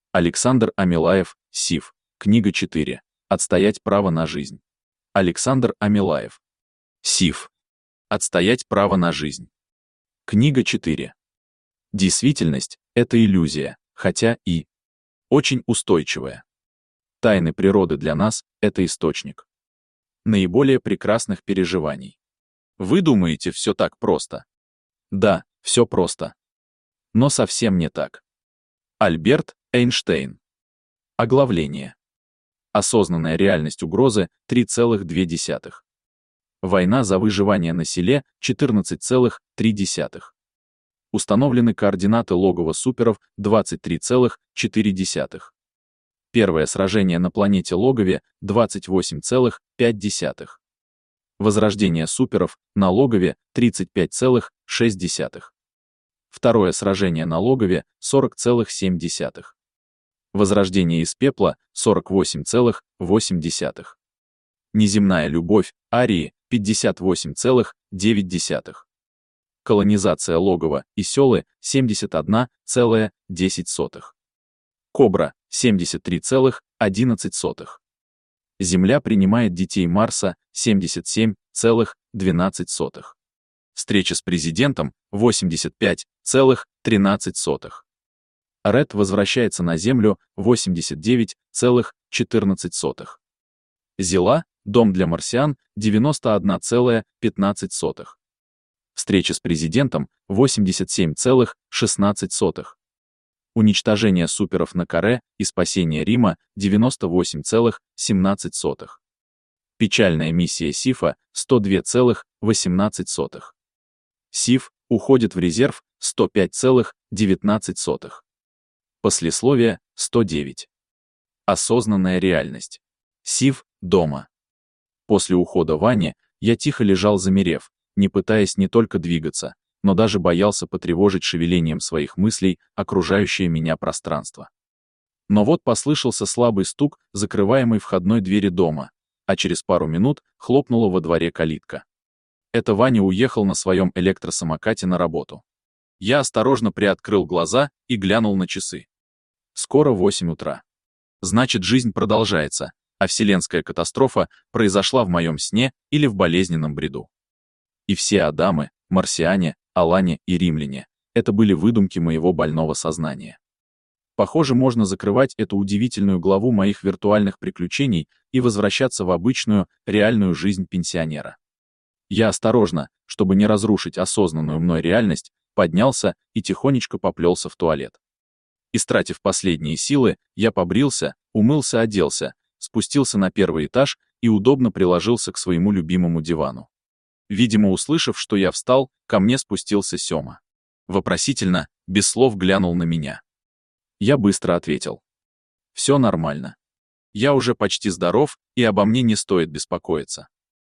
Александр Амилаев, СИФ. Книга 4. Отстоять право на жизнь. Александр Амилаев. СИФ. Отстоять право на жизнь. Книга 4. Действительность — это иллюзия, хотя и очень устойчивая. Тайны природы для нас — это источник наиболее прекрасных переживаний. Вы думаете, все так просто? Да, все просто. Но совсем не так. Альберт Эйнштейн. Оглавление. Осознанная реальность угрозы 3,2. Война за выживание на селе 14,3. Установлены координаты логова суперов 23,4. Первое сражение на планете Логове 28,5. Возрождение суперов на Логове 35,6. Второе сражение на Логове 40,7. Возрождение из пепла 48,8. Неземная любовь Арии 58,9. Колонизация Логова и Селы 71,10. Кобра 73,11. Земля принимает детей Марса 77,12. Встреча с президентом 85,13. Ред возвращается на Землю 89,14. Зила, дом для марсиан 91,15. Встреча с президентом 87,16. Уничтожение суперов на Каре и спасение Рима 98,17. Печальная миссия СИФа 102,18. СИФ уходит в резерв 105,19. Послесловие 109. Осознанная реальность. СИФ дома. После ухода Вани я тихо лежал, замерев, не пытаясь не только двигаться, но даже боялся потревожить шевелением своих мыслей окружающее меня пространство. Но вот послышался слабый стук закрываемой входной двери дома, а через пару минут хлопнула во дворе калитка. Это Ваня уехал на своем электросамокате на работу. Я осторожно приоткрыл глаза и глянул на часы. Скоро 8 утра. Значит, жизнь продолжается, а вселенская катастрофа произошла в моем сне или в болезненном бреду. И все Адамы, марсиане, Алане и римляне — это были выдумки моего больного сознания. Похоже, можно закрывать эту удивительную главу моих виртуальных приключений и возвращаться в обычную, реальную жизнь пенсионера. Я осторожно, чтобы не разрушить осознанную мной реальность, поднялся и тихонечко поплелся в туалет. Истратив последние силы, я побрился, умылся, оделся, спустился на первый этаж и удобно приложился к своему любимому дивану. Видимо, услышав, что я встал, ко мне спустился Сёма. Вопросительно, без слов глянул на меня. Я быстро ответил. Все нормально. Я уже почти здоров, и обо мне не стоит беспокоиться.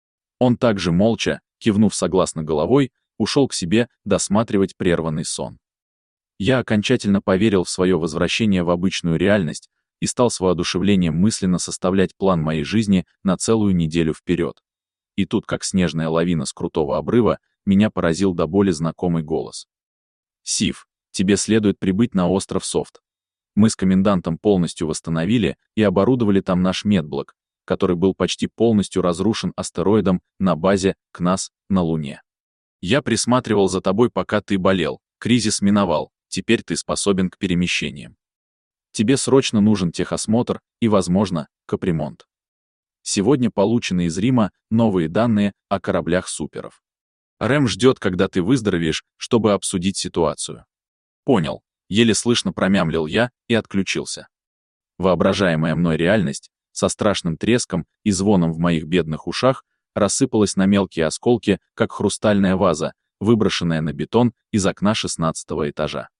Он также молча, кивнув согласно головой, ушел к себе досматривать прерванный сон. Я окончательно поверил в свое возвращение в обычную реальность и стал с воодушевлением мысленно составлять план моей жизни на целую неделю вперед. И тут, как снежная лавина с крутого обрыва, меня поразил до боли знакомый голос. «Сив, тебе следует прибыть на остров Софт. Мы с комендантом полностью восстановили и оборудовали там наш медблок, который был почти полностью разрушен астероидом на базе КНАС на Луне. Я присматривал за тобой, пока ты болел, кризис миновал, теперь ты способен к перемещениям. Тебе срочно нужен техосмотр и, возможно, капремонт. Сегодня получены из Рима новые данные о кораблях суперов. Рэм ждет, когда ты выздоровеешь, чтобы обсудить ситуацию». «Понял», — еле слышно промямлил я и отключился. Воображаемая мной реальность, со страшным треском и звоном в моих бедных ушах, рассыпалась на мелкие осколки, как хрустальная ваза, выброшенная на бетон из окна 16-го этажа.